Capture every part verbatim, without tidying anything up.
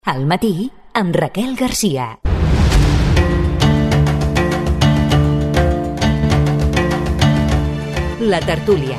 Al matí, amb Raquel Garcia. La tertúlia.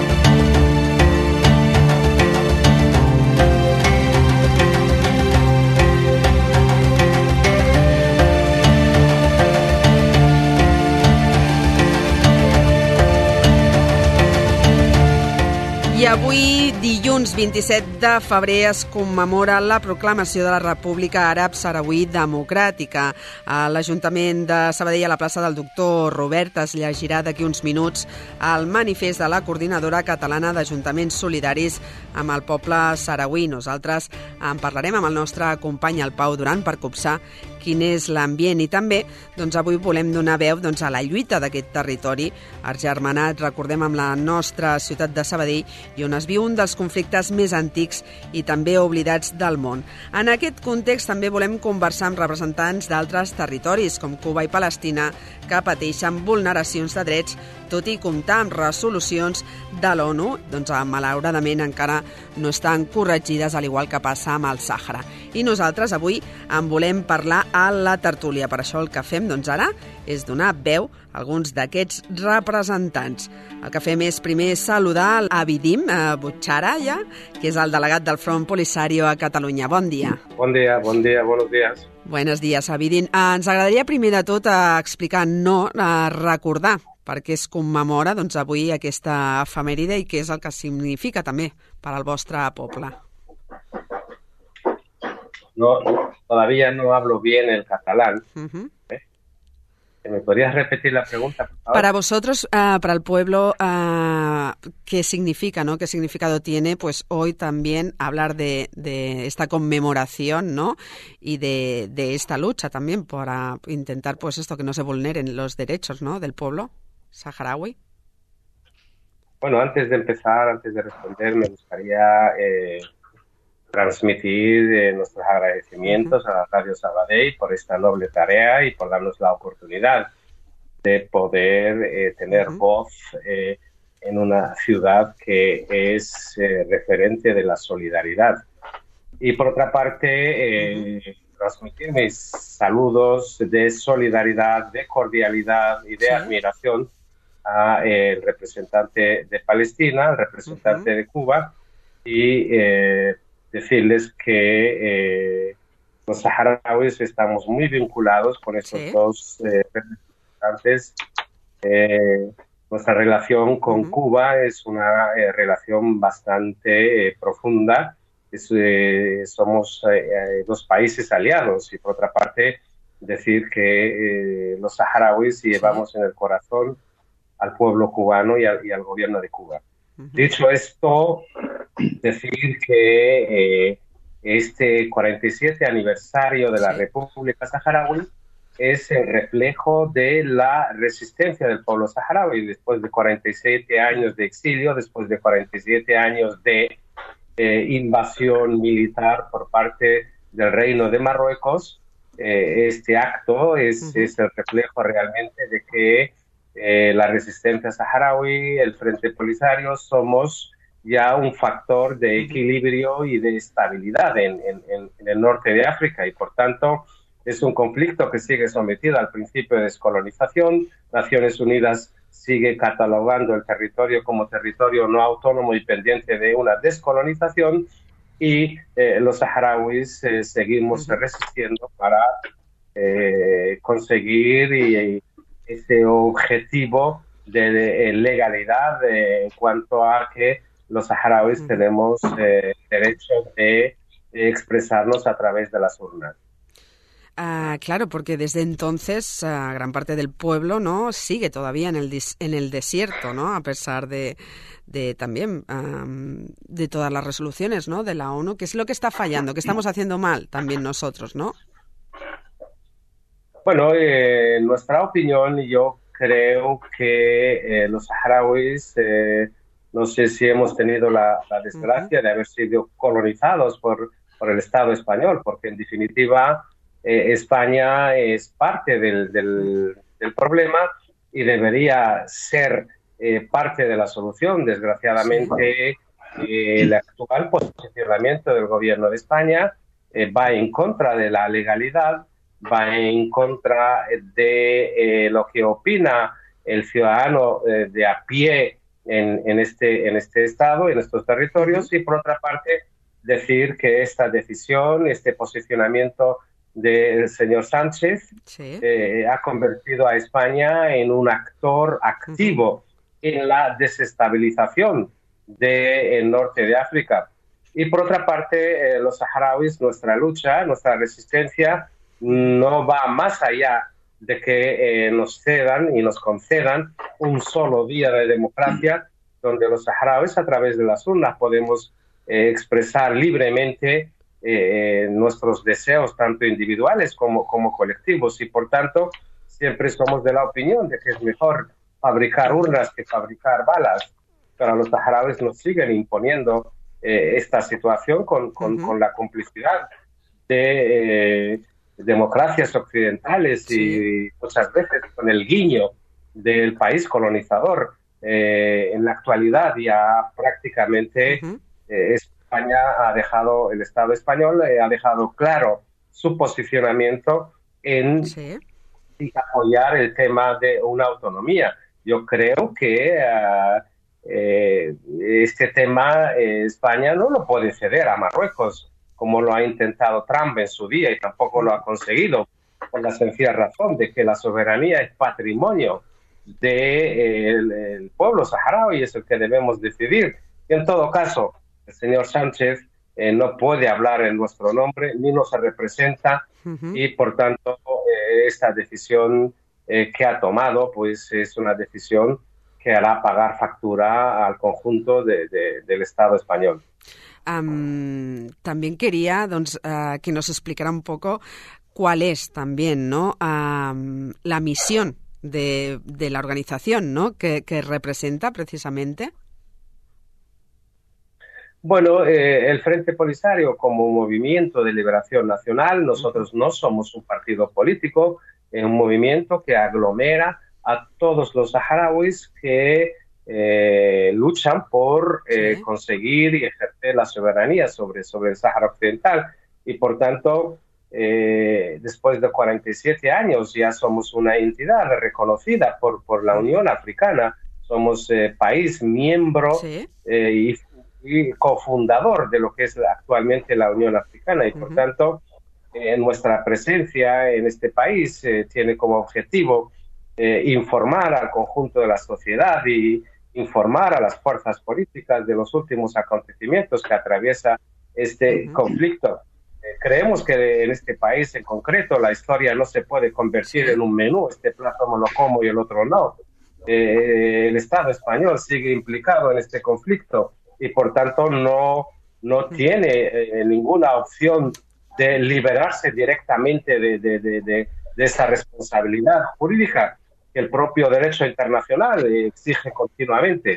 I avui, dilluns vint-i-set de febrer, es commemora la proclamació de la República Àrab Sarauí Democràtica. A l'Ajuntament de Sabadell, a la plaça del Doctor Robert, es llegirà d'aquí uns minuts el manifest de la Coordinadora Catalana d'Ajuntaments Solidaris amb el poble sarauí. Nosaltres en parlarem amb el nostre company, el Pau Duran, per copsar quin és l'ambient, i també doncs, avui volem donar veu doncs, a la lluita d'aquest territori argermanat, recordem, amb la nostra ciutat de Sabadell, i on es viu un dels conflictes més antics i també oblidats del món. En aquest context també volem conversar amb representants d'altres territoris, com Cuba i Palestina, que pateixen vulneracions de drets, tot i comptar amb resolucions de l'ONU, doncs malauradament encara no estan corregides, al igual que passa amb el Sàhara. I nosaltres avui en volem parlar a la tertúlia. Per això el que fem doncs ara és donar veu a alguns d'aquests representants. El que fem és primer saludar a Abidim Butxara, ja, que és el delegat del Front Polisario a Catalunya. Bon dia. Bon dia, bon dia, buenos días. Buenos días, Abidim. Ens agradaria primer de tot explicar, no, recordar per què es commemora doncs, avui aquesta efemèride i què és el que significa també per al vostre poble. No, todavía no hablo bien el catalán. Uh-huh. ¿Eh? ¿Me podrías repetir la pregunta, por favor? Para vosotros, uh, para el pueblo, uh, ¿qué significa, no? ¿Qué significado tiene, pues, hoy también hablar de, de esta conmemoración, ¿no? Y de, de esta lucha también para intentar, pues, esto, que no se vulneren los derechos, ¿no? Del pueblo saharaui. Bueno, antes de empezar, antes de responder, me gustaría eh, transmitir eh, nuestros agradecimientos uh-huh. a la Radio Sabadell por esta noble tarea y por darnos la oportunidad de poder eh, tener uh-huh. voz eh, en una ciudad que es eh, referente de la solidaridad. Y por otra parte, eh, uh-huh. transmitir mis saludos de solidaridad, de cordialidad y de uh-huh. admiración al eh, representante de Palestina, al representante uh-huh. de Cuba, y eh, decirles que eh, los saharauis estamos muy vinculados con estos sí. dos eh, representantes. Eh, nuestra relación con uh-huh. Cuba es una eh, relación bastante eh, profunda. Es, eh, somos eh, dos países aliados, y por otra parte decir que eh, los saharauis sí. llevamos en el corazón al pueblo cubano y al, y al gobierno de Cuba. Uh-huh. Dicho esto, decir que eh, este cuarenta y siete aniversario de la sí. República Saharaui es el reflejo de la resistencia del pueblo saharaui después de cuarenta y siete años de exilio, después de cuarenta y siete años de eh, invasión militar por parte del Reino de Marruecos. Eh, este acto es, uh-huh. es el reflejo realmente de que eh, la resistencia saharaui, el Frente Polisario, somos ya un factor de equilibrio y de estabilidad en, en, en el norte de África, y por tanto es un conflicto que sigue sometido al principio de descolonización. Naciones Unidas sigue catalogando el territorio como territorio no autónomo y pendiente de una descolonización, y eh, los saharauis eh, seguimos uh-huh. resistiendo para eh, conseguir y, y ese objetivo de, de legalidad de, en cuanto a que los saharauis uh-huh. tenemos eh, derecho de, de expresarnos a través de las urnas. Uh, claro, porque desde entonces uh, gran parte del pueblo no sigue todavía en el dis- en el desierto, ¿no? A pesar de, de también um, de todas las resoluciones, ¿no? De la ONU. ¿Qué es lo que está fallando? ¿Qué estamos haciendo mal también nosotros, no? Bueno, eh, en nuestra opinión, yo creo que eh, los saharauis, eh, no sé si hemos tenido la, la desgracia uh-huh. de haber sido colonizados por, por el Estado español, porque en definitiva eh, España es parte del, del, del problema y debería ser eh, parte de la solución. Desgraciadamente, eh, el actual posicionamiento del gobierno de España eh, va en contra de la legalidad, va en contra de eh, lo que opina el ciudadano eh, de a pie en, en, este, en este estado, en estos territorios, y por otra parte decir que esta decisión, este posicionamiento del señor Sánchez sí. eh, ha convertido a España en un actor activo uh-huh. en la desestabilización del norte de África. Y por otra parte, eh, los saharauis, nuestra lucha, nuestra resistencia no va más allá de que eh, nos cedan y nos concedan un solo día de democracia donde los saharauis a través de las urnas podemos eh, expresar libremente eh, nuestros deseos tanto individuales como, como colectivos y por tanto siempre somos de la opinión de que es mejor fabricar urnas que fabricar balas, pero los saharauis nos siguen imponiendo eh, esta situación con, con, uh-huh. con la complicidad de eh, democracias occidentales sí. y muchas veces con el guiño del país colonizador. Eh, en la actualidad ya prácticamente uh-huh. eh, España ha dejado, el Estado español eh, ha dejado claro su posicionamiento en sí. apoyar el tema de una autonomía. Yo creo que uh, eh, este tema eh, España no lo puede ceder a Marruecos, como lo ha intentado Trump en su día y tampoco lo ha conseguido, por la sencilla razón de que la soberanía es patrimonio del de, eh, pueblo saharaui y es el que debemos decidir. Y en todo caso, el señor Sánchez eh, no puede hablar en nuestro nombre, ni nos representa, uh-huh. y por tanto eh, esta decisión eh, que ha tomado pues es una decisión que hará pagar factura al conjunto de, de, del Estado español. Um, también quería doncs, uh, que nos explicara un poco cuál es también, ¿no? um, la misión de, de la organización, ¿no? que, que representa precisamente. Bueno, eh, el Frente Polisario como movimiento de liberación nacional, nosotros no somos un partido político, es un movimiento que aglomera a todos los saharauis que Eh, luchan por eh, sí. conseguir y ejercer la soberanía sobre, sobre el Sáhara Occidental y por tanto eh, después de cuarenta y siete años ya somos una entidad reconocida por, por la Unión Africana, somos eh, país miembro sí. eh, y, y cofundador de lo que es actualmente la Unión Africana y por uh-huh. tanto eh, nuestra presencia en este país eh, tiene como objetivo eh, informar al conjunto de la sociedad y informar a las fuerzas políticas de los últimos acontecimientos que atraviesa este uh-huh. conflicto. Eh, creemos que en este país en concreto la historia no se puede convertir en un menú, este plato me lo como y el otro no. Eh, el Estado español sigue implicado en este conflicto y por tanto no, no tiene eh, ninguna opción de liberarse directamente de, de, de, de, de esa responsabilidad jurídica que el propio derecho internacional exige continuamente.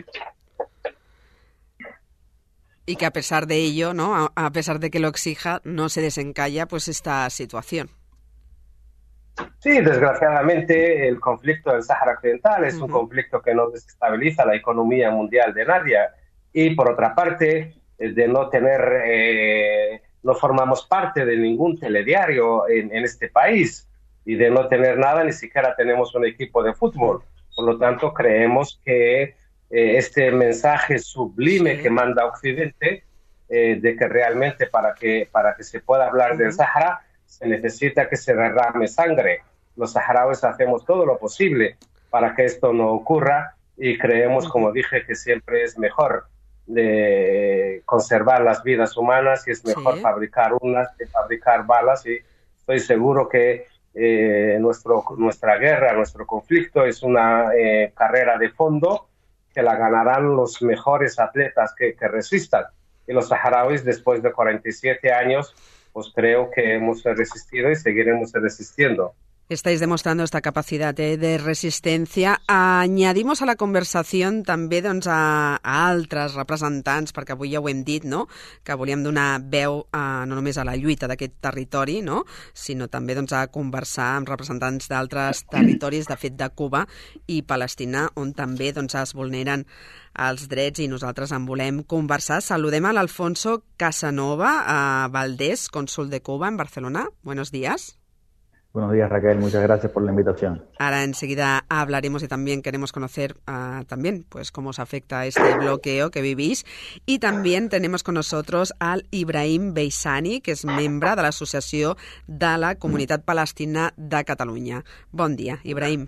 Y que a pesar de ello, ¿no? A, a pesar de que lo exija, no se desencalla pues esta situación. Sí, desgraciadamente el conflicto del Sáhara Occidental es uh-huh. un conflicto que no desestabiliza la economía mundial de nadie y por otra parte de no tener, eh, no formamos parte de ningún telediario en, en este país. Y de no tener nada, ni siquiera tenemos un equipo de fútbol. Por lo tanto, creemos que eh, este mensaje sublime sí. que manda Occidente, eh, de que realmente para que, para que se pueda hablar uh-huh. del Sáhara, se necesita que se derrame sangre. Los saharauis hacemos todo lo posible para que esto no ocurra y creemos, uh-huh. como dije, que siempre es mejor de conservar las vidas humanas y es mejor sí. fabricar urnas que fabricar balas y estoy seguro que Eh, nuestro, nuestra guerra, nuestro conflicto es una eh, carrera de fondo que la ganarán los mejores atletas que, que resistan. Y los saharauis, después de cuarenta y siete años, pues creo que hemos resistido y seguiremos resistiendo. Estáis demostrando esta capacidad eh, de resistencia. Añadimos a la conversación també doncs, a, a altres representants, perquè avui ja ho hem dit, no? Que volíem donar veu a, no només a la lluita d'aquest territori, no? Sinó també doncs, a conversar amb representants d'altres territoris, de fet de Cuba i Palestina, on també doncs, es vulneren els drets i nosaltres en volem conversar. Saludem a l'Alfonso Casanova a Valdés, cònsol de Cuba en Barcelona. Buenos días. Buenos días, Raquel. Muchas gracias por la invitación. Ahora enseguida hablaremos y también queremos conocer uh, también pues cómo os afecta este bloqueo que vivís. Y también tenemos con nosotros al Ibrahim Beisani, que és membre de l'Associació de la Comunitat Palestina de Catalunya. Bon dia, Ibrahim.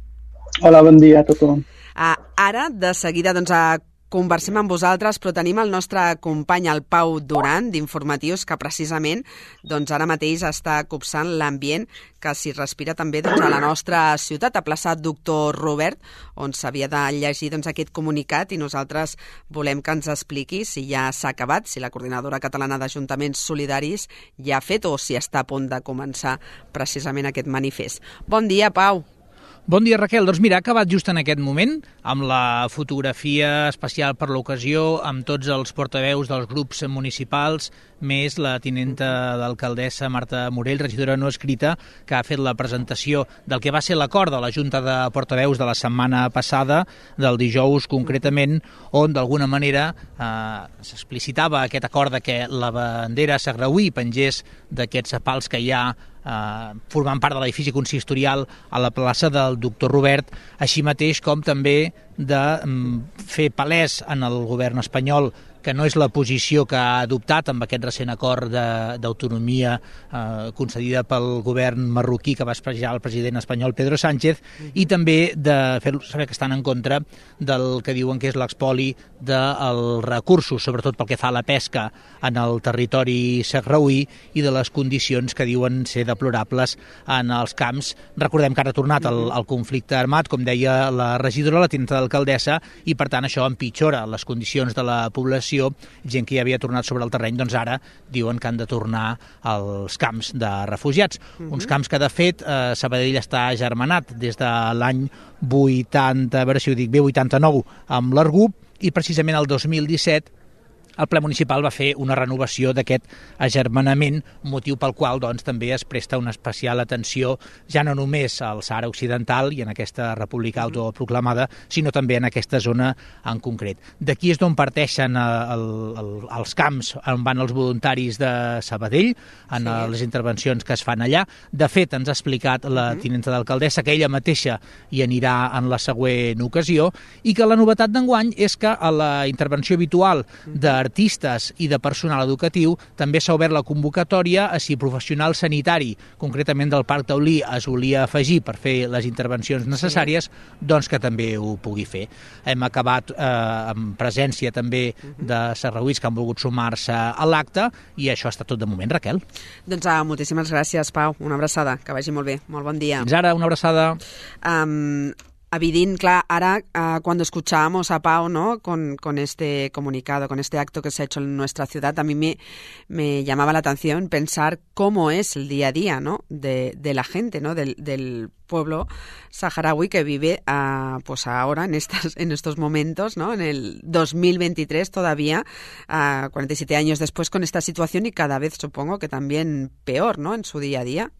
Hola, bon dia a tothom. Uh, ara, de seguida, doncs, a conversem amb vosaltres, però tenim el nostre company, el Pau Duran, d'Informatius, que precisament doncs, ara mateix està copsant l'ambient que s'hi respira també doncs, a la nostra ciutat, a plaça Doctor Robert, on s'havia de llegir doncs, aquest comunicat i nosaltres volem que ens expliqui si ja s'ha acabat, si la Coordinadora Catalana d'Ajuntaments Solidaris ja ha fet o si està a punt de començar precisament aquest manifest. Bon dia, Pau. Bon dia, Raquel. Doncs mira, ha acabat just en aquest moment, amb la fotografia especial per l'ocasió, amb tots els portaveus dels grups municipals, més la tinenta d'alcaldessa Marta Morell, regidora no escrita, que ha fet la presentació del que va ser l'acord de la Junta de Portaveus de la setmana passada, del dijous concretament, on d'alguna manera eh, s'explicitava aquest acord de que la bandera sahrauí pengés d'aquests pals que hi ha Uh, formant part de l'edifici consistorial a la plaça del Doctor Robert, així mateix com també de um, fer palès en el govern espanyol que no és la posició que ha adoptat amb aquest recent acord d'autonomia eh, concedida pel govern marroquí que va expressar el president espanyol Pedro Sánchez, i també de fer-los saber que estan en contra del que diuen que és l'expoli dels recursos, sobretot pel que fa a la pesca en el territori sahrauí i de les condicions que diuen ser deplorables en els camps. Recordem que ara ha tornat el, el conflicte armat, com deia la regidora, la tinenta d'alcaldessa, i per tant això empitjora les condicions de la població. Gent que ja havia tornat sobre el terreny, doncs ara diuen que han de tornar als camps de refugiats. Uh-huh. Uns camps que, de fet, eh, Sabadell està agermanat des de l'any vuitanta, a veure si ho dic bé, vuitanta-nou, amb l'Argup, i precisament el dos mil disset el ple municipal va fer una renovació d'aquest agermanament, motiu pel qual doncs, també es presta una especial atenció ja no només al Sàhara Occidental i en aquesta república autoproclamada, sinó també en aquesta zona en concret. D'aquí és d'on parteixen el, el, els camps on van els voluntaris de Sabadell, en sí. les intervencions que es fan allà. De fet, ens ha explicat la tinenta d'alcaldessa que ella mateixa hi anirà en la següent ocasió, i que la novetat d'enguany és que a la intervenció habitual de artistes i de personal educatiu també s'ha obert la convocatòria a si professional sanitari, concretament del Parc Taulí, es volia afegir per fer les intervencions necessàries, doncs que també ho pugui fer. Hem acabat eh, amb presència també de sarrauís que han volgut sumar-se a l'acte, i això ha estat tot de moment, Raquel. Doncs ah, moltíssimes gràcies, Pau. Una abraçada, que vagi molt bé. Molt bon dia. Fins ara, una abraçada. Um, Evident, claro, ahora uh, cuando escuchábamos a Pau, ¿no? Con, con este comunicado, con este acto que se ha hecho en nuestra ciudad, a mí me, me llamaba la atención pensar cómo es el día a día, ¿no? De, de la gente, ¿no? Del, del pueblo saharaui que vive uh, pues ahora, en, estas, en estos momentos, ¿no? En el dos mil veintitrés todavía, uh, cuarenta y siete años después, con esta situación, y cada vez supongo que también peor, ¿no? En su día a día.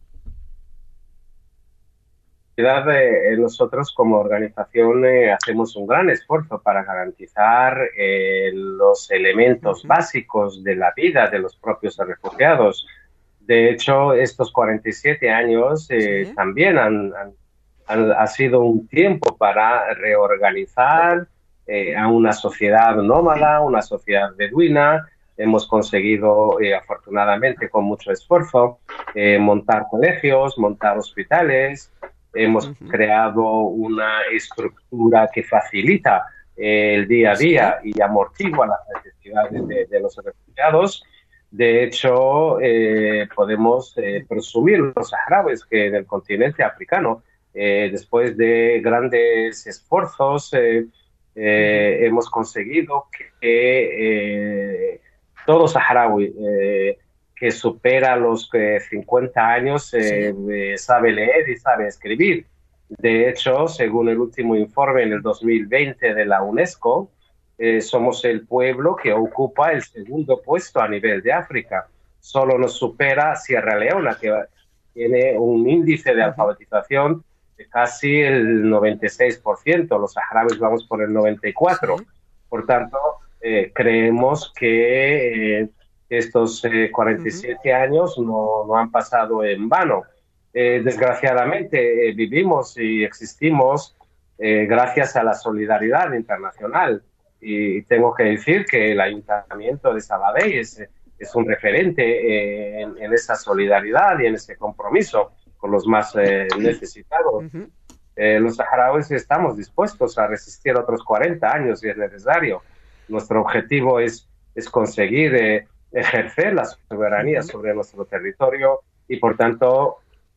Eh, nosotros como organización eh, hacemos un gran esfuerzo para garantizar eh, los elementos uh-huh. básicos de la vida de los propios refugiados. De hecho, estos cuarenta y siete años eh, ¿Sí? también han, han, han ha sido un tiempo para reorganizar eh, a una sociedad nómada, una sociedad beduina. Hemos conseguido, eh, afortunadamente, con mucho esfuerzo, eh, montar colegios, montar hospitales. Hemos uh-huh. creado una estructura que facilita eh, el día a día y amortigua las necesidades de, de los refugiados. De hecho, eh, podemos eh, presumir los saharauis que en el continente africano, eh, después de grandes esfuerzos, eh, eh, uh-huh. hemos conseguido que eh, todo saharaui eh, que supera los eh, cincuenta años eh, sí. eh, sabe leer y sabe escribir. De hecho, según el último informe en el dos mil veinte de la UNESCO, eh, somos el pueblo que ocupa el segundo puesto a nivel de África. Solo nos supera Sierra Leona, que tiene un índice de alfabetización de casi el noventa y seis por ciento. Los saharauis vamos por el noventa y cuatro por ciento. Sí. Por tanto, eh, creemos que eh, estos eh, cuarenta y siete uh-huh. años no, no han pasado en vano. Eh, desgraciadamente eh, vivimos y existimos eh, gracias a la solidaridad internacional. Y tengo que decir que el Ayuntamiento de Sabadell es, es un referente eh, en, en esa solidaridad y en ese compromiso con los más eh, necesitados. Uh-huh. Eh, los saharauis estamos dispuestos a resistir otros cuarenta años si es necesario. Nuestro objetivo es, es conseguir eh, ejercer la soberanía uh-huh. sobre nuestro territorio y, por tanto,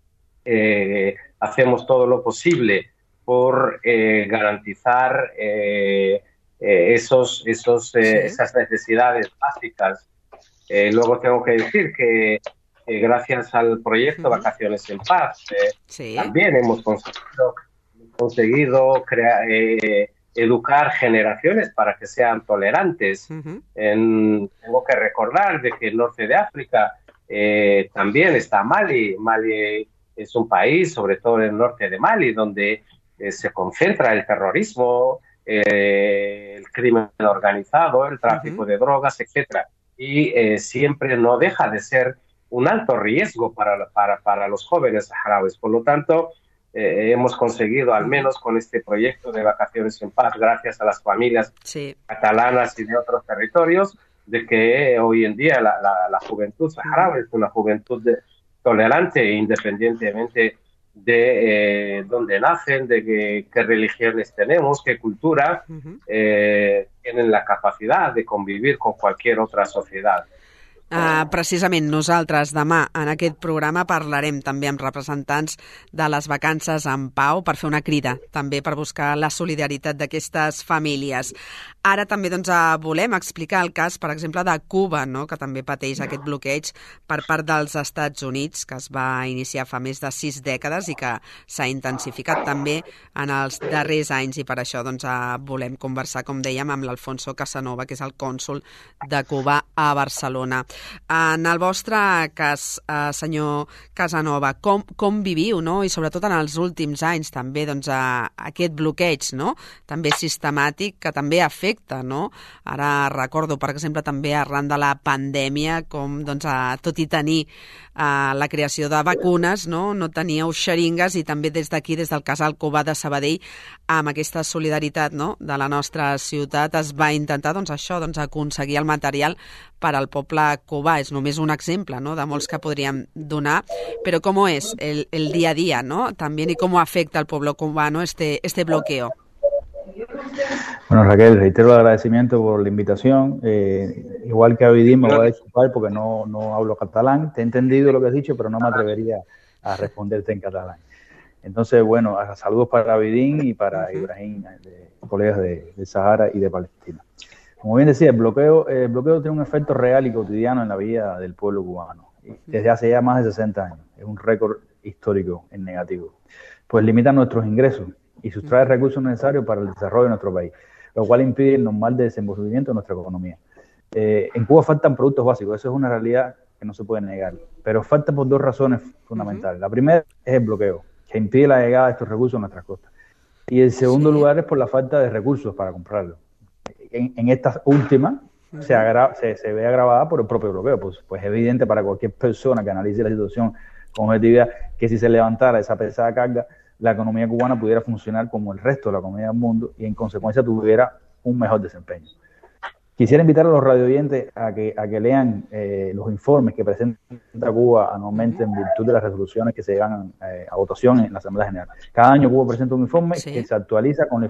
eh, hacemos todo lo posible por eh, garantizar eh, eh, esos, esos, eh, sí. esas necesidades básicas. Eh, luego tengo que decir que eh, gracias al proyecto uh-huh. Vacaciones en Paz eh, sí. también hemos conseguido, conseguido crear, eh, educar generaciones para que sean tolerantes. Uh-huh. En, tengo que recordar de que el norte de África eh, también está Mali. Mali es un país, sobre todo en el norte de Mali, donde eh, se concentra el terrorismo, eh, el crimen organizado, el tráfico uh-huh. de drogas, etcétera. Y eh, siempre no deja de ser un alto riesgo para, para, para los jóvenes saharauis. Por lo tanto, eh, hemos conseguido, al menos con este proyecto de Vacaciones en Paz, gracias a las familias sí. catalanas y de otros territorios, de que hoy en día la, la, la juventud saharaui es una juventud de, tolerante e independientemente de eh, dónde nacen, de que, qué religiones tenemos, qué cultura, uh-huh. eh, tienen la capacidad de convivir con cualquier otra sociedad. Uh, precisament nosaltres demà en aquest programa parlarem també amb representants de les vacances en pau per fer una crida també per buscar la solidaritat d'aquestes famílies. Ara també doncs, volem explicar el cas, per exemple, de Cuba, no? Que també pateix aquest bloqueig per part dels Estats Units, que es va iniciar fa més de sis dècades i que s'ha intensificat també en els darrers anys, i per això doncs, volem conversar, com dèiem, amb l'Alfonso Casanova, que és el cònsol de Cuba a Barcelona. En el vostre cas, eh, senyor Casanova, com, com viviu, no? I sobretot en els últims anys també doncs, a, aquest bloqueig, no? També sistemàtic, que també afecta, no? Ara recordo, per exemple, també arran de la pandèmia, com doncs, a, tot i tenir eh, la creació de vacunes, no? No teníeu xeringues, i també des d'aquí, des del Casal Cubà de Sabadell, amb aquesta solidaritat, no? De la nostra ciutat, es va intentar doncs, això, doncs, aconseguir el material per al poble cubà. És només un exemple, ¿no? De molts que podríem donar, pero ¿cómo es el, el día a día, ¿no? También, y cómo afecta al pueblo cubano este, este bloqueo. Bueno, Raquel, reitero el agradecimiento por la invitación. Eh, igual que a Vidín me voy a disculpar porque no, no hablo catalán. Te he entendido lo que has dicho, pero no me atrevería a responderte en catalán. Entonces, bueno, saludos para Vidín y para uh-huh. Ibrahim, de, colegas de, de Sahara y de Palestina. Como bien decía, el bloqueo, el bloqueo tiene un efecto real y cotidiano en la vida del pueblo cubano, desde hace ya más de sesenta años. Es un récord histórico en negativo. Pues limita nuestros ingresos y sustrae recursos necesarios para el desarrollo de nuestro país, lo cual impide el normal desenvolvimiento de nuestra economía. Eh, en Cuba faltan productos básicos, eso es una realidad que no se puede negar, pero falta por dos razones fundamentales. La primera es el bloqueo, que impide la llegada de estos recursos a nuestras costas. Y el segundo sí. lugar es por la falta de recursos para comprarlos. En, en esta última uh-huh. se, agra- se, se ve agravada por el propio bloqueo. Pues, pues es evidente para cualquier persona que analice la situación con objetividad que si se levantara esa pesada carga, la economía cubana pudiera funcionar como el resto de la economía del mundo y en consecuencia tuviera un mejor desempeño. Quisiera invitar a los radioyentes a que, a que lean eh, los informes que presenta Cuba anualmente en virtud de las resoluciones que se llevan eh, a votación en la Asamblea General. Cada año Cuba presenta un informe sí. que se actualiza con el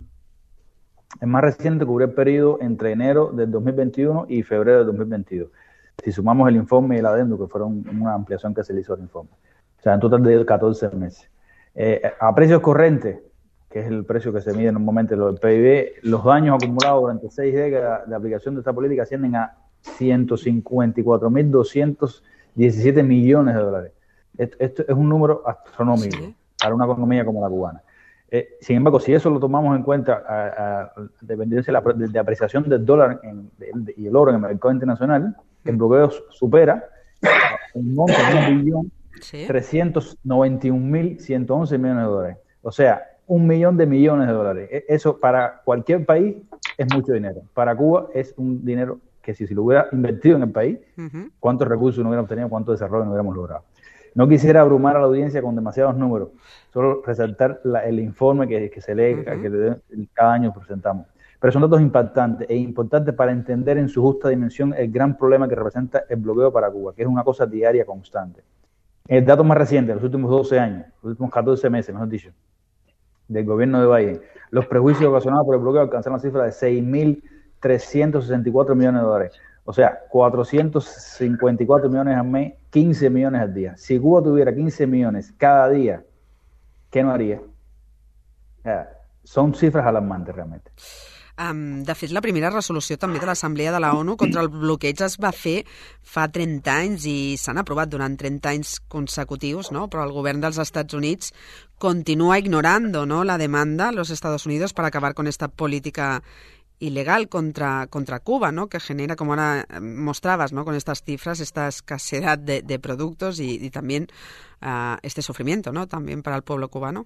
El más reciente cubrió el periodo entre enero del dos mil veintiuno y febrero del dos mil veintidós. Si sumamos el informe y el adendo, que fueron una ampliación que se le hizo al informe. O sea, en total de catorce meses. Eh, a precios corrientes, que es el precio que se mide normalmente lo del P I B, los daños acumulados durante seis décadas de aplicación de esta política ascienden a ciento cincuenta y cuatro mil doscientos diecisiete millones de dólares. Esto, esto es un número astronómico sí. para una economía como la cubana. Eh, sin embargo, si eso lo tomamos en cuenta a, a dependencia de, la, de, de apreciación del dólar en, de, de, y el oro en el mercado internacional, el bloqueo supera un monto de un billón trescientos noventa y un mil ciento once millones de dólares. O sea, un millón de millones de dólares. Eso para cualquier país es mucho dinero. Para Cuba es un dinero que si, si lo hubiera invertido en el país, uh-huh. cuántos recursos no hubiéramos tenido, cuánto desarrollo no hubiéramos logrado. No quisiera abrumar a la audiencia con demasiados números, solo resaltar la, el informe que, que se lee, uh-huh. que cada año presentamos. Pero son datos impactantes e importantes para entender en su justa dimensión el gran problema que representa el bloqueo para Cuba, que es una cosa diaria constante. El dato más reciente, los últimos doce años, los últimos catorce meses, mejor dicho, del gobierno de Biden, los prejuicios ocasionados por el bloqueo alcanzaron la cifra de seis mil trescientos sesenta y cuatro millones de dólares. O sea, cuatrocientos cincuenta y cuatro millones al mes, quince millones al día. Si Cuba tuviera quince millones cada día, ¿qué no haría? O sea, son cifras alarmantes realmente. Um, de fet, la primera resolució també de l'Assemblea de la ONU contra el bloqueig es va fer fa trenta anys i s'han aprovat durant trenta anys consecutius, ¿no? Però el govern dels Estats Units continua ignorando, ¿no?, la demanda a los Estados Unidos para acabar con esta política ilegal contra, contra Cuba, ¿no?, que genera, como ahora mostrabas, ¿no?, con estas cifras, esta escasez de, de productos y, y también uh, este sufrimiento, ¿no?, también para el pueblo cubano.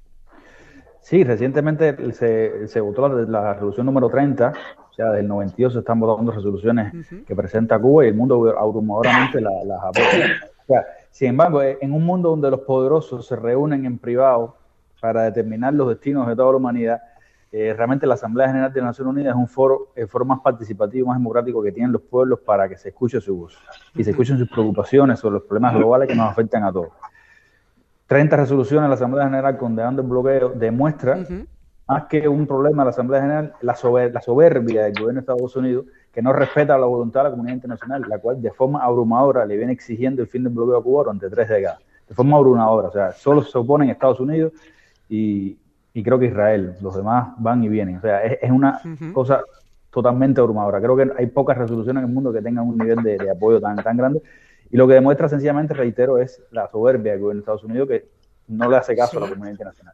Sí, recientemente se, se votó la, la resolución número treinta, o sea, del noventa y dos se están votando resoluciones uh-huh. que presenta Cuba y el mundo abrumadoramente las la apoya. O sea, sin embargo, en un mundo donde los poderosos se reúnen en privado para determinar los destinos de toda la humanidad, eh, realmente la Asamblea General de las Naciones Unidas es un foro, el foro más participativo, más democrático que tienen los pueblos para que se escuche su voz y se escuchen sus preocupaciones sobre los problemas globales que nos afectan a todos. treinta resoluciones de la Asamblea General condenando el bloqueo demuestra, uh-huh. más que un problema de la Asamblea General, la, sober- la soberbia del gobierno de Estados Unidos, que no respeta la voluntad de la comunidad internacional, la cual de forma abrumadora le viene exigiendo el fin del bloqueo a Cuba durante tres décadas. De forma abrumadora, o sea, solo se oponen Estados Unidos y, y creo que Israel. Los demás van y vienen. O sea, es, es una uh-huh. cosa totalmente abrumadora. Creo que hay pocas resoluciones en el mundo que tengan un nivel de, de apoyo tan, tan grande. Y lo que demuestra sencillamente, reitero, es la soberbia del gobierno de Estados Unidos que no le hace caso sí. a la comunitat internacional.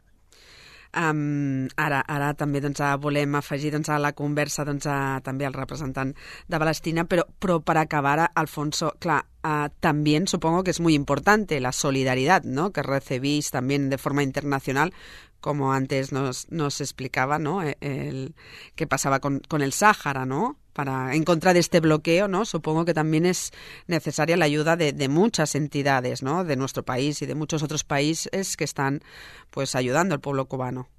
Um, ara, ara també doncs, volem afegir doncs, a la conversa doncs, a, també al representant de Palestina, però, però per acabar, Alfonso, clar, uh, también supongo que es muy importante la solidaridad, ¿no?, que recibís también de forma internacional, como antes nos, nos explicaba, ¿no?, el, qué pasaba con, con el Sáhara, ¿no?, para en contra de este bloqueo, ¿no? Supongo que también es necesaria la ayuda de, de muchas entidades, ¿no?, de nuestro país y de muchos otros países que están, pues, ayudando al pueblo cubano.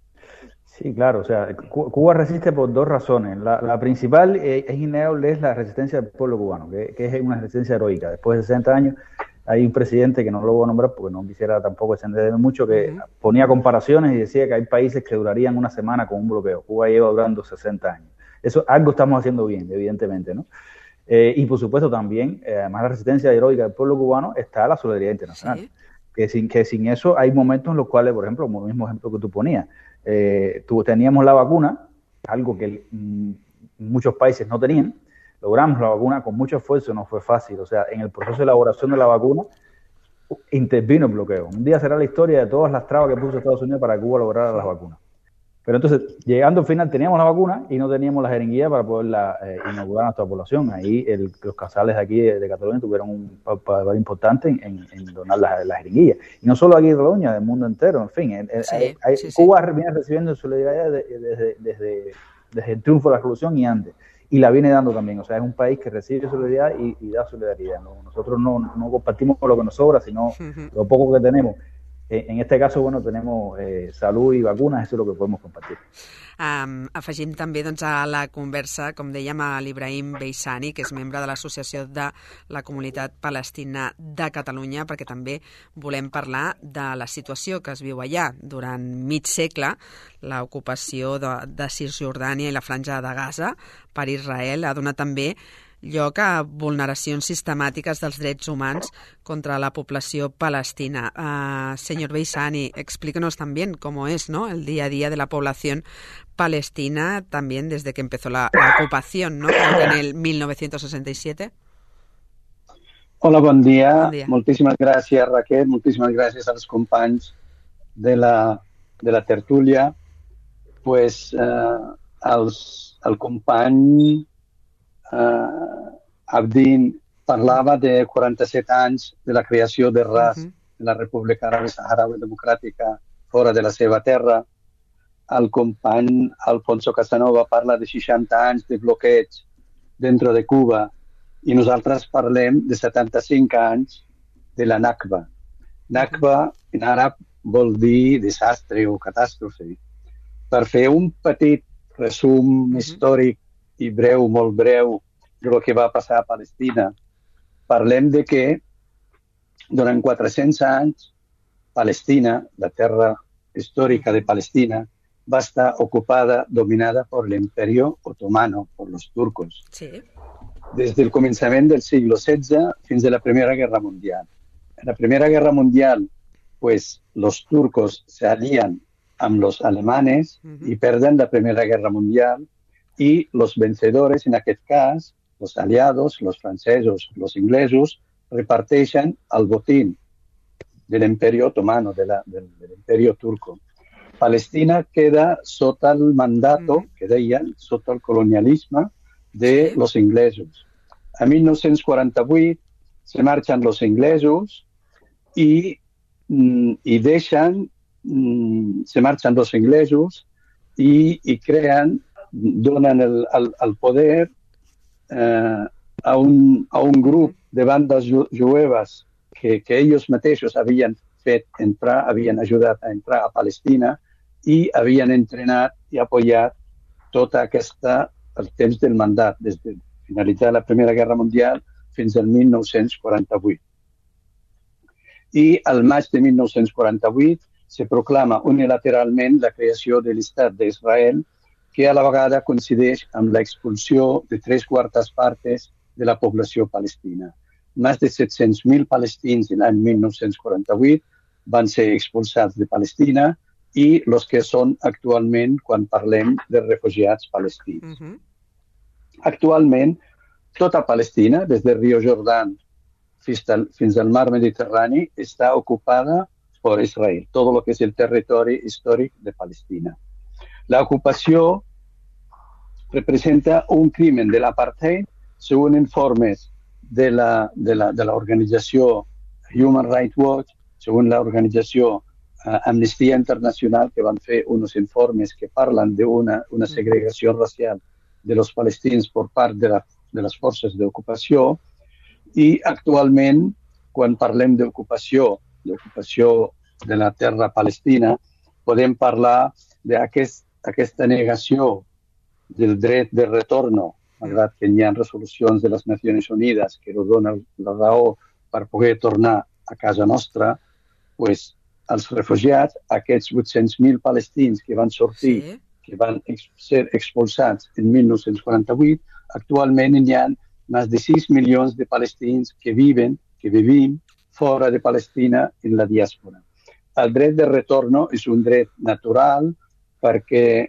Sí, claro. O sea, Cuba resiste por dos razones. La, la principal eh, es innegable, es la resistencia del pueblo cubano, que, que es una resistencia heroica. Después de sesenta años hay un presidente que no lo voy a nombrar porque no quisiera tampoco extenderme mucho, que uh-huh. ponía comparaciones y decía que hay países que durarían una semana con un bloqueo. Cuba lleva durando sesenta años. Eso, algo estamos haciendo bien, evidentemente, ¿no? Eh, y por supuesto también, eh, además de la resistencia heroica del pueblo cubano, está la solidaridad internacional. Sí. Que sin, que sin eso hay momentos en los cuales, por ejemplo, como el mismo ejemplo que tú ponías, eh, tú, teníamos la vacuna, algo que mm, muchos países no tenían, logramos la vacuna con mucho esfuerzo, no fue fácil. O sea, en el proceso de elaboración de la vacuna intervino el bloqueo. Un día será la historia de todas las trabas que puso Estados Unidos para que Cuba lograra las vacunas. Pero entonces, llegando al final, teníamos la vacuna y no teníamos la jeringuilla para poderla eh, inocular a nuestra población. Ahí el, los casales de aquí de, de Cataluña tuvieron un papel importante en, en, en donar la, la jeringuilla. Y no solo aquí de Cataluña, del mundo entero, en fin. Eh, sí, eh, sí, Cuba sí. viene recibiendo solidaridad desde, desde, desde, desde el triunfo de la revolución y antes. Y la viene dando también. O sea, es un país que recibe solidaridad y, y da solidaridad. ¿no? Nosotros no, no compartimos lo que nos sobra, sino uh-huh. lo poco que tenemos. En este caso, bueno, tenemos eh, salud i vacunes, això és el que podem compartir. Um, afegim també doncs, a la conversa, com dèiem, a l'Ibrahim Beissani, que és membre de l'Associació de la Comunitat Palestina de Catalunya, perquè també volem parlar de la situació que es viu allà. Durant mig segle, l'ocupació de, de Cisjordània i la franja de Gaza per Israel ha donat també lloc a vulneracions sistemàtiques dels drets humans contra la població palestina. Uh, señor Beisani, explíquenos también cómo es, ¿no?, el día a día de la población palestina, también desde que empezó la, la ocupación, ¿no?, creo que en el mil novecientos sesenta y siete. Hola, bon dia. Bon dia. Moltíssimes gràcies, Raquel. Moltíssimes gràcies als companys de la, de la tertúlia. Pues, eh, els, el company eh, Abdin parlava de quaranta-set anys de la creació de R A S, uh-huh. de la República Àrab Saharaui Democràtica, fora de la seva terra. El company Alfonso Casanova parla de seixanta anys de bloqueig dentro de Cuba i nosaltres parlem de setanta-cinc anys de la Nakba. Nakba en àrab vol dir desastre o catàstrofe. Per fer un petit resum històric i breu, molt breu, del que va passar a Palestina, parlem de que durant quatre-cents anys Palestina, la terra històrica de Palestina, va estar ocupada, dominada per l'Imperio Otomano, per los turcos. Sí. Des del començament del segle setze fins a la Primera Guerra Mundial. En la Primera Guerra Mundial, pues, los turcos se alían amb los alemanes uh-huh. i perden la Primera Guerra Mundial i los vencedores, en aquest cas, los aliados, los francesos, los inglesos, reparteixen el botín de l'Imperio Otomano, de, la, de, de l'Imperio Turco. Palestina queda sota el mandato, uh-huh. que deien, sota el colonialisme de los inglesos. A mil nou-cents quaranta-vuit se marxen los inglesos i, i deixen, se marxen los inglesos i, i creen, donen el, el, el poder eh, a, un, a un grup de bandes ju, jueves que, que ells mateixos havien fet entrar, havien ajudat a entrar a Palestina i havien entrenat i apoyat tota aquesta, el temps del mandat, des de finalitzar la Primera Guerra Mundial fins al mil nou-cents quaranta-vuit. I al maig de mil nou-cents quaranta-vuit se proclama unilateralment la creació de l'Estat d'Israel, que a la vegada coincideix amb l'expulsió de tres quartes partes de la població palestina. Més de set-cents mil palestins en l'any mil nou-cents quaranta-vuit van ser expulsats de Palestina i els que són actualment quan parlem de refugiats palestins. Uh-huh. Actualment, tota Palestina, des del riu Jordan fins al, fins al mar Mediterrani, està ocupada per Israel, tot el que és el territori històric de Palestina. La ocupació representa un crimen de l'apartheid, segons informes de la, de la, de l'organització Human Rights Watch, segons l'organització uh, Amnistia Internacional, que van fer uns informes que parlen d'una una segregació racial de los palestins per part de, la, de les forces d'ocupació. I actualment, quan parlem d'ocupació, d'ocupació de la terra palestina, podem parlar d'aquest, aquesta negació del dret de retorno, malgrat que hi ha resolucions de les Nacions Unides que ens donen la raó per poder tornar a casa nostra, pues, els refugiats, aquests vuit-cents mil palestins que van sortir, sí. que van ex ser expulsats en mil nou-cents quaranta-vuit, actualment hi ha més de sis milions de palestins que viven, que vivim fora de Palestina en la diàspora. El dret de retorno és un dret natural perquè,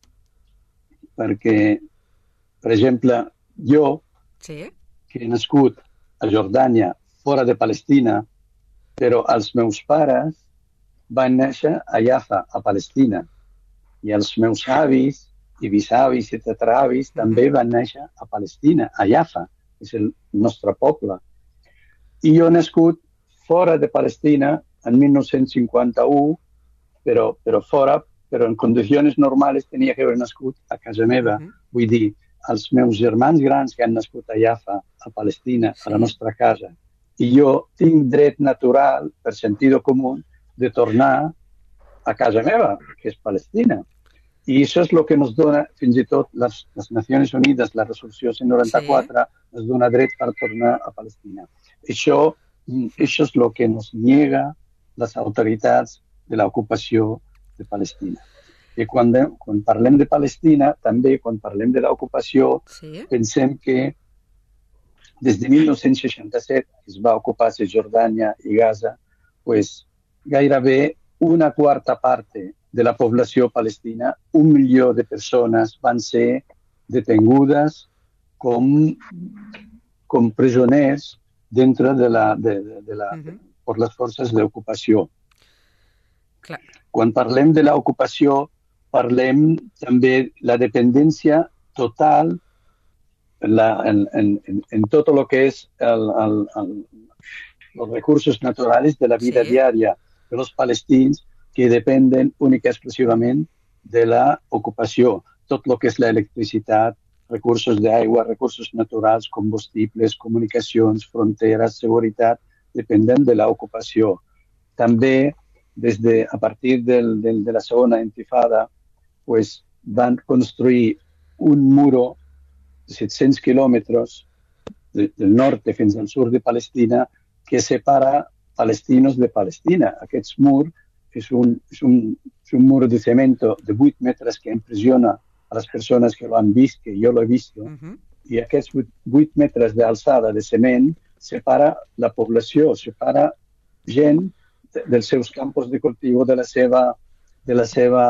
perquè per exemple, jo, sí. que he nascut a Jordània, fora de Palestina, però els meus pares van néixer a Jaffa, a Palestina, i els meus avis i bisavis i tetravis també van néixer a Palestina, a Jaffa, que és el nostre poble. I jo he nascut fora de Palestina en mil nou-cents cinquanta-u, però, però fora, però en condicions normals tenia que haver nascut a casa meva. Uh-huh. Vull dir, els meus germans grans que han nascut a Jaffa, a Palestina, sí. a la nostra casa, i jo tinc dret natural, per sentido comú, de tornar a casa meva, que és Palestina. I això és el que ens dona, fins i tot les, les Nacions Unides, la resolució cent noranta-quatre, sí. ens dona dret per tornar a Palestina. Això, això és el que ens niega les autoritats de l'ocupació de Palestina. I quan, de, quan parlem de Palestina, també quan parlem de l'ocupació, sí. pensem que des de mil nou-cents seixanta-set, que es va ocupar Cisjordània i Gaza, pues, gairebé una quarta part de la població palestina, un milió de persones van ser detingudes com, com presoners dintre de la, de, de, de la, uh-huh. per les forces d'ocupació. Clar. Quan parlem de l'ocupació, parlem també de la dependència total la, en, en, en, en tot el que és el, el, el, els recursos naturals de la vida sí. diària de los palestins, que dependen única i exclusivament de l'ocupació. Tot el que és l'electricitat, recursos d'aigua, recursos naturals, combustibles, comunicacions, fronteres, seguretat, dependen de l'ocupació. També, des de, a partir del, del, de la segona intifada, pues, van construir un muro de set-cents quilòmetres de, del nord fins al sud de Palestina que separa palestinos de Palestina. Aquest mur és un, és un, és un mur de cemento de vuit metres que impressiona a les persones que l'han vist, que jo l'he vist, uh-huh. i aquests vuit metres d'alçada de cement separa la població, separa gent de, dels seus campos de cultiu, de la seva, de la seva,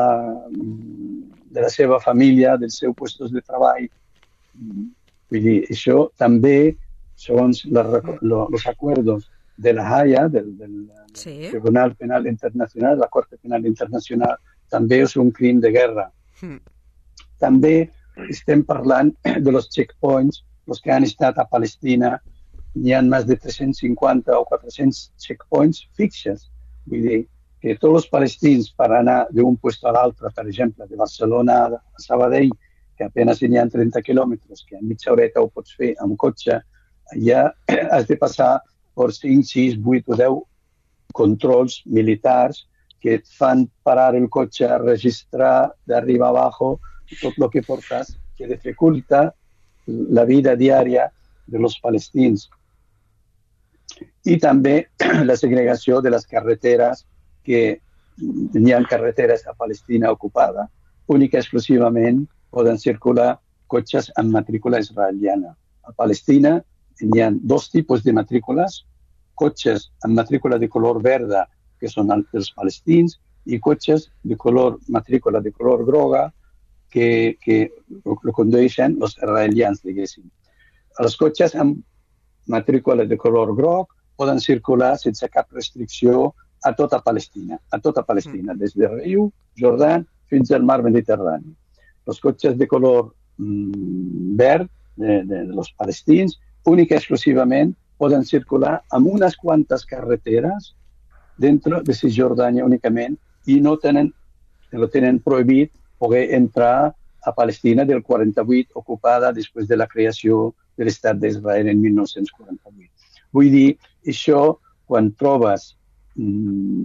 de la seva família, dels seus puestos de treball. Vull dir, això també, segons els acords de la Haia, del, del sí. Tribunal Penal Internacional, la Corte Penal Internacional, també és un crim de guerra. Mm. També estem parlant de los checkpoints, els que han estat a Palestina. Hi ha més de tres-cents cinquanta o quatre-cents checkpoints fixes. Vull dir que tots els palestins per anar d'un lloc a l'altre, per exemple, de Barcelona a Sabadell, que apenas hi ha trenta quilòmetres, que en mitja horeta ho pots fer amb cotxe, ja has de passar per cinc, sis, vuit o deu controls militars que et fan parar el cotxe, registrar d'arriba a abajo tot el que portes, que dificulta la vida diària de los palestins. I també la segregació de les carreteres, que hi ha carreteres a Palestina ocupada, única i exclusivament poden circular cotxes amb matrícula israeliana. A Palestina hi ha dos tipus de matrícules, cotxes amb matrícula de color verda, que són dels palestins, i cotxes de color, matrícula de color groga, que, que lo condueixen els israelians, diguéssim. Els cotxes amb matrícula de color groc poden circular sense cap restricció a tota Palestina, a tota Palestina, des de Riu, Jordà, fins al mar Mediterrani. Els cotxes de color mm, verd de, de, de los palestins, única i exclusivament poden circular amb unes quantes carreteres dintre de Cisjordània únicament i no tenen, no tenen prohibit poder entrar a Palestina del quaranta-vuit, ocupada després de la creació de l'Estat d'Israel en mil nou-cents quaranta-vuit. Vull dir, això, quan trobes, mm,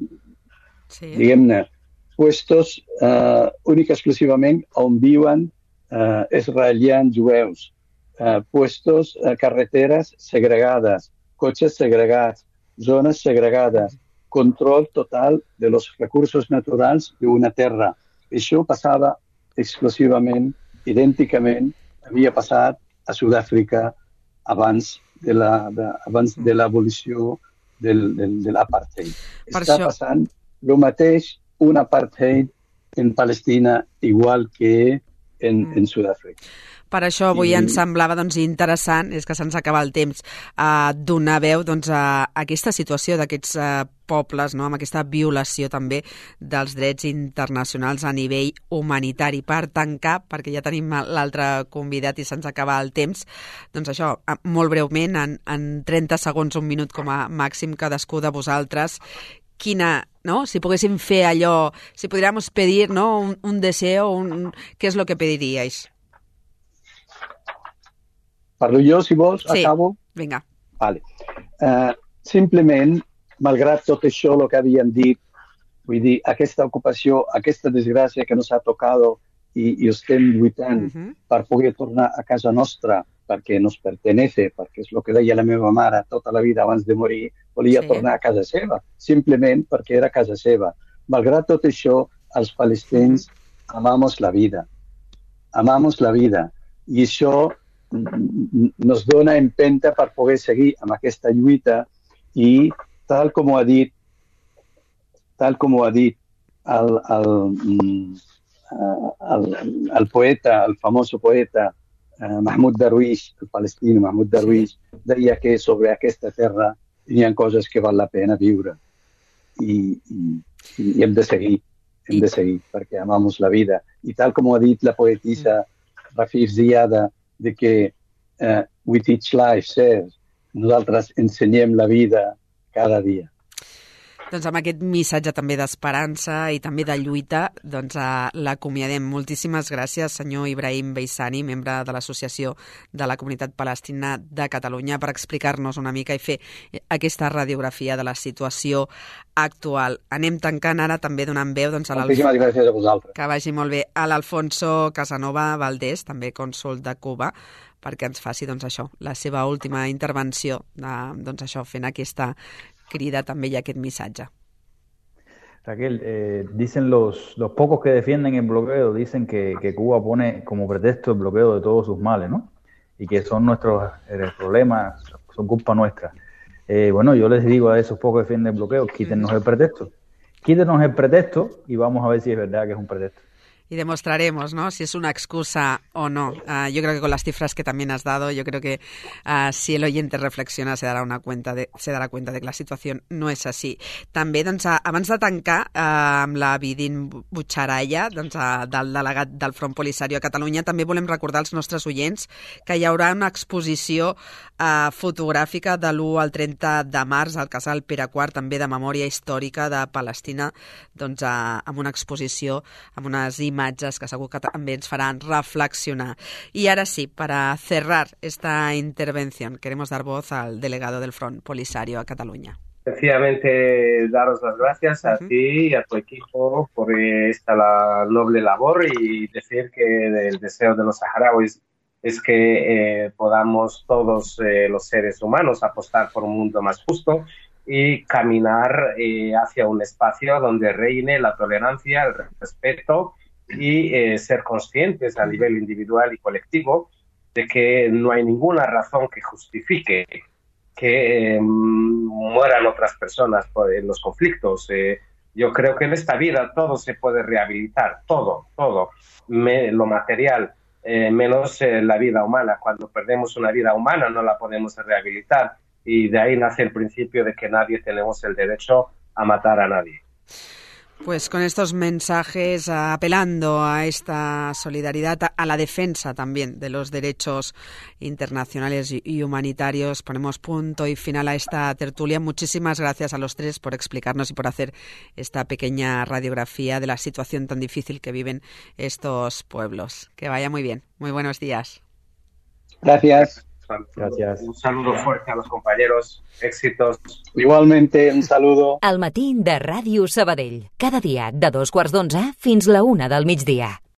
sí. diguem-ne, puestos uh, únic exclusivament on viuen uh, israelians jueus, uh, puestos, uh, carreteres segregades, cotxes segregats, zones segregades, control total de los recursos naturals d'una terra. Això passava exclusivament, idènticament, havia passat a Sud-àfrica abans de la, de, abans de l'abolició del, del, de l'apartheid. Per Està això... passant el mateix, un apartheid en Palestina igual que en, mm. en Sud-àfrica. Per això avui I... ens semblava doncs, interessant, és que se'ns acaba el temps, eh, donar veu doncs, a aquesta situació d'aquests eh, pobles, no? Amb aquesta violació també dels drets internacionals a nivell humanitari. Per tancar, perquè ja tenim l'altre convidat i se'ns acaba el temps, doncs això, molt breument, en, en trenta segons, un minut com a màxim, cadascú de vosaltres, quina, no? Si poguéssim fer allò, si podríamos pedir, ¿no? un, un deseo, un, ¿qué es lo que pediríais? Parlo jo, si vols, sí. acabo? Vinga. Vale. Uh, simplement, malgrat tot això, el que havien dit, vull dir, aquesta ocupació, aquesta desgràcia que nos ha tocat i, i estem lluitant uh-huh. per poder tornar a casa nostra, perquè nos pertenece, perquè és el que deia la meva mare tota la vida abans de morir, volia sí. tornar a casa seva, simplement perquè era casa seva. Malgrat tot això, els palestins uh-huh. amamos la vida. Amamos la vida. I això nos dona empenta per poder seguir amb aquesta lluita i tal com ho ha dit tal com ho ha dit el, el, el, el poeta, el famoso poeta eh, Mahmoud Darwish, el palestino Mahmoud Darwish, deia que sobre aquesta terra hi ha coses que val la pena viure i, i, i hem de seguir, hem de seguir perquè amamos la vida. I tal com ho ha dit la poetisa Rafif Ziada, de que uh, we teach life, says, nosaltres ensenyem la vida cada dia. Doncs amb aquest missatge també d'esperança i també de lluita, doncs uh, l'acomiadem. Moltíssimes gràcies, senyor Ibrahim Beissani, membre de l'Associació de la Comunitat Palestina de Catalunya, per explicar-nos una mica i fer aquesta radiografia de la situació actual. Anem tancant ara també donant veu doncs, a l'Alfonso. Moltíssimes gràcies a vosaltres. Que vagi molt bé. A l'Alfonso Casanova Valdés, també cònsol de Cuba, perquè ens faci doncs, això, la seva última intervenció, de, doncs, això, fent aquesta crida també y aquest missatge. Raquel, eh, dicen los, los pocos que defienden el bloqueo, dicen que, que Cuba pone como pretexto el bloqueo de todos sus males, ¿no? Y que son nuestros eh, problemas, son culpa nuestra. Eh, bueno, yo les digo a esos pocos que defienden el bloqueo, quítenos el pretexto. Quítenos el pretexto y vamos a ver si es verdad que es un pretexto. Y demostraremos, ¿no?, si es una excusa o no. Uh, yo creo que con las cifras que también has dado, yo creo que uh, si el oyente reflexiona se dará una cuenta de, se darà cuenta de que la situació no és així. També, doncs, abans de tancar uh, amb la Vidin Butxaraya, doncs, uh, del delegat del Front Polisario a Catalunya, també volem recordar als nostres oients que hi haurà una exposició uh, fotogràfica de l'u al trenta de març al Casal Pere quart, també de memòria històrica de Palestina, doncs, uh, amb una exposició, amb unes imatges imatges que segur que també ens faran reflexionar. Y ahora sí, para cerrar esta intervención, queremos dar voz al delegado del Front Polisario a Cataluña. Sencillamente daros las gracias a uh-huh. ti y a tu equipo por esta la noble labor y decir que el deseo de los saharauis es que eh, podamos todos eh, los seres humanos apostar por un mundo más justo y caminar eh, hacia un espacio donde reine la tolerancia, el respeto y eh, ser conscientes a nivel individual y colectivo de que no hay ninguna razón que justifique que eh, mueran otras personas por, en los conflictos. Eh, yo creo que en esta vida todo se puede rehabilitar, todo, todo, Me, lo material, eh, menos eh, la vida humana. Cuando perdemos una vida humana no la podemos rehabilitar y de ahí nace el principio de que nadie tenemos el derecho a matar a nadie. Pues con estos mensajes apelando a esta solidaridad, a la defensa también de los derechos internacionales y humanitarios, ponemos punto y final a esta tertulia. Muchísimas gracias a los tres por explicarnos y por hacer esta pequeña radiografía de la situación tan difícil que viven estos pueblos. Que vaya muy bien. Muy buenos días. Gracias. Gracias. Un saludo fuerte a los compañeros. Éxitos. Igualmente, un saludo. Al matí de Ràdio Sabadell. Cada dia de dos quarts d'onze fins la una del migdia.